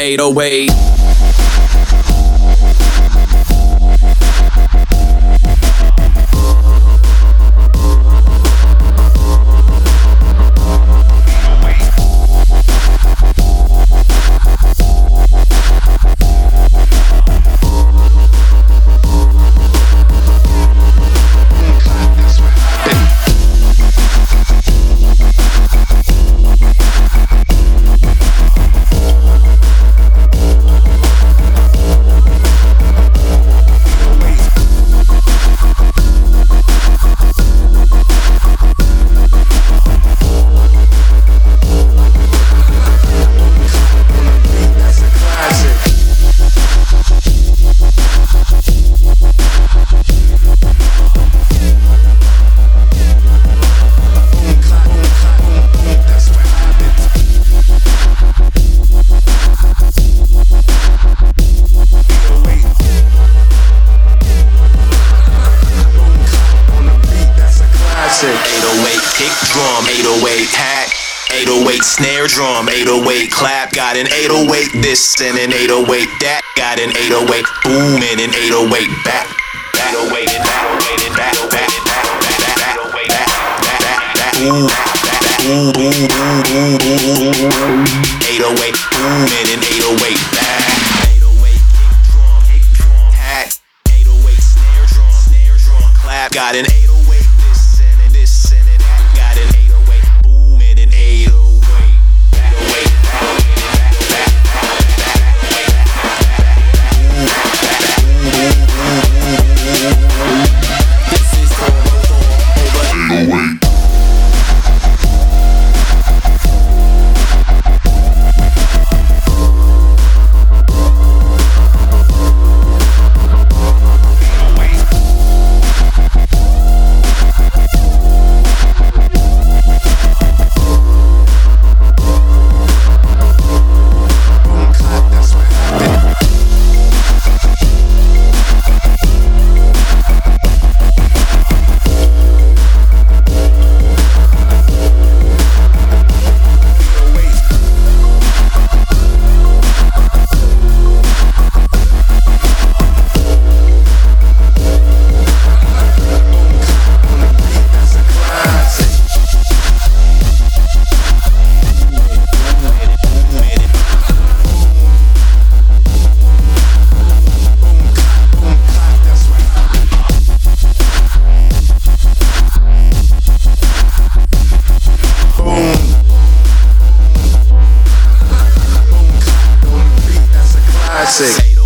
808. Kick drum, 808 hack, 808 snare drum, 808 clap, got an 808 this and an 808 that, got an 808 boom and an 808 back, 808 and back, 808 boom and an 808 back, 808 kick drum, hack, 808 snare drum, clap, got an 808 this and that, got an 808 boom and an 808 This is over 808. Sick.